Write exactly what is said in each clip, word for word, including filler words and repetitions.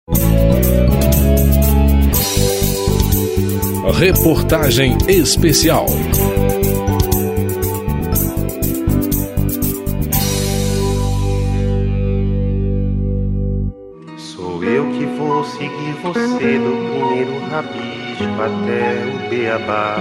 Reportagem especial. Sou eu que vou seguir você do primeiro rabisco até o beabá.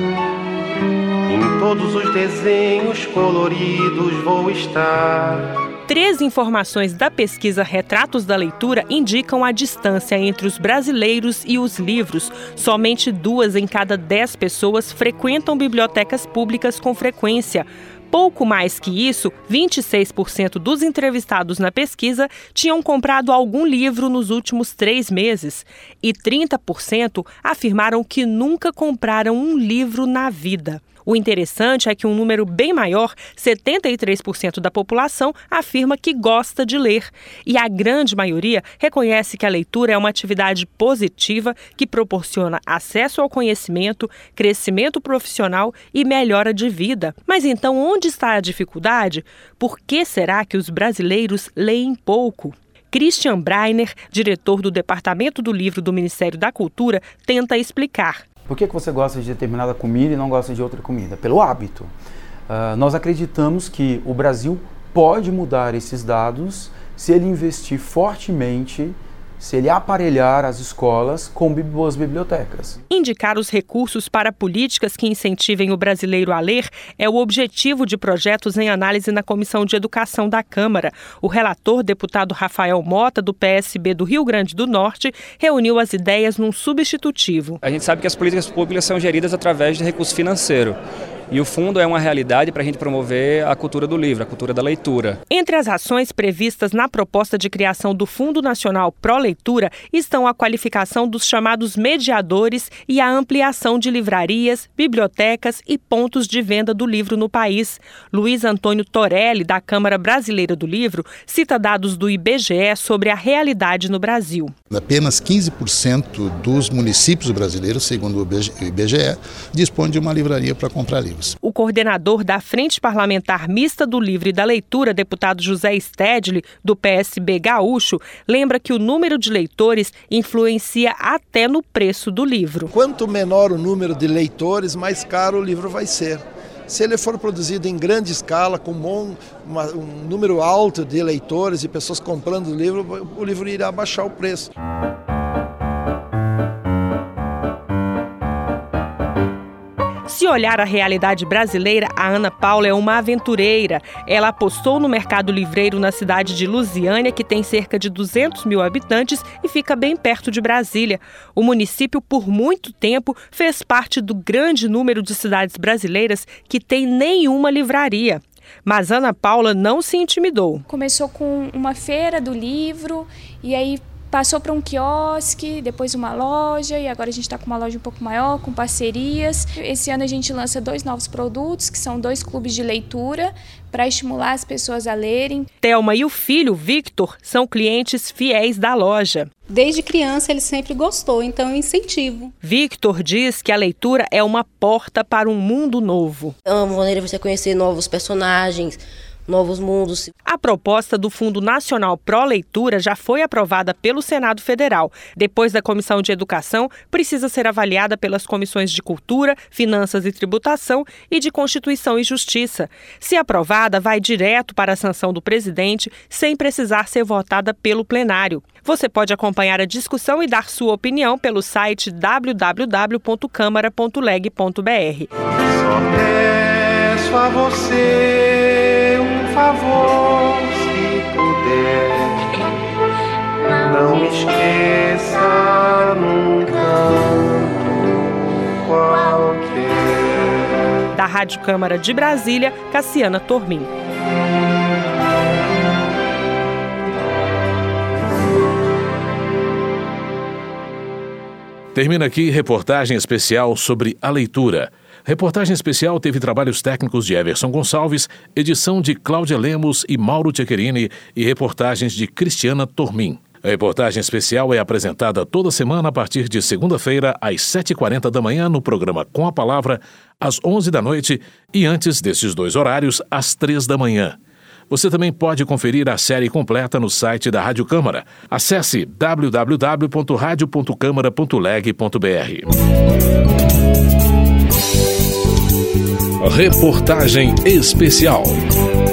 Em todos os desenhos coloridos vou estar. Três informações da pesquisa Retratos da Leitura indicam a distância entre os brasileiros e os livros. Somente duas em cada dez pessoas frequentam bibliotecas públicas com frequência. Pouco mais que isso, vinte e seis por cento dos entrevistados na pesquisa tinham comprado algum livro nos últimos três meses. E trinta por cento afirmaram que nunca compraram um livro na vida. O interessante é que um número bem maior, setenta e três por cento da população, afirma que gosta de ler. E a grande maioria reconhece que a leitura é uma atividade positiva que proporciona acesso ao conhecimento, crescimento profissional e melhora de vida. Mas então, onde está a dificuldade? Por que será que os brasileiros leem pouco? Christian Breiner, diretor do Departamento do Livro do Ministério da Cultura, tenta explicar. Por que você gosta de determinada comida e não gosta de outra comida? Pelo hábito. Uh, nós acreditamos que o Brasil pode mudar esses dados se ele investir fortemente, se ele aparelhar as escolas com boas bibliotecas. Indicar os recursos para políticas que incentivem o brasileiro a ler é o objetivo de projetos em análise na Comissão de Educação da Câmara. O relator, deputado Rafael Mota, do P S B do Rio Grande do Norte, reuniu as ideias num substitutivo. A gente sabe que as políticas públicas são geridas através de recurso financeiro. E o fundo é uma realidade para a gente promover a cultura do livro, a cultura da leitura. Entre as ações previstas na proposta de criação do Fundo Nacional Pro Leitura estão a qualificação dos chamados mediadores e a ampliação de livrarias, bibliotecas e pontos de venda do livro no país. Luiz Antônio Torelli, da Câmara Brasileira do Livro, cita dados do I B G E sobre a realidade no Brasil. Apenas quinze por cento dos municípios brasileiros, segundo o I B G E, dispõem de uma livraria para comprar livros. O coordenador da Frente Parlamentar Mista do Livro e da Leitura, deputado José Stedley, do P S B gaúcho, lembra que o número de leitores influencia até no preço do livro. Quanto menor o número de leitores, mais caro o livro vai ser. Se ele for produzido em grande escala, com um, uma, um número alto de leitores e pessoas comprando o livro, o livro irá baixar o preço. Se olhar a realidade brasileira, a Ana Paula é uma aventureira. Ela apostou no mercado livreiro na cidade de Lusiânia, que tem cerca de duzentos mil habitantes e fica bem perto de Brasília. O município, por muito tempo, fez parte do grande número de cidades brasileiras que tem nenhuma livraria. Mas Ana Paula não se intimidou. Começou com uma feira do livro e aí passou para um quiosque, depois uma loja e agora a gente está com uma loja um pouco maior, com parcerias. Esse ano a gente lança dois novos produtos, que são dois clubes de leitura, para estimular as pessoas a lerem. Thelma e o filho, Victor, são clientes fiéis da loja. Desde criança ele sempre gostou, então eu incentivo. Victor diz que a leitura é uma porta para um mundo novo. É uma maneira de você conhecer novos personagens, novos mundos. A proposta do Fundo Nacional Pro Leitura já foi aprovada pelo Senado Federal. Depois da Comissão de Educação, precisa ser avaliada pelas comissões de Cultura, Finanças e Tributação e de Constituição e Justiça. Se aprovada, vai direto para a sanção do presidente, sem precisar ser votada pelo plenário. Você pode acompanhar a discussão e dar sua opinião pelo site w w w ponto câmara ponto leg ponto b r. Só peço a você um favor, se puder, não me esqueça num canto qualquer. Da Rádio Câmara de Brasília, Cassiana Tormin. Termina aqui reportagem especial sobre a leitura. Reportagem especial teve trabalhos técnicos de Everson Gonçalves, edição de Cláudia Lemos e Mauro Tchequerini e reportagens de Cristiana Tormin. A reportagem especial é apresentada toda semana a partir de segunda-feira, às sete e quarenta da manhã, no programa Com a Palavra, às onze da noite e antes desses dois horários, às três da manhã. Você também pode conferir a série completa no site da Rádio Câmara. Acesse w w w ponto radio ponto câmara ponto leg ponto b r. Reportagem especial.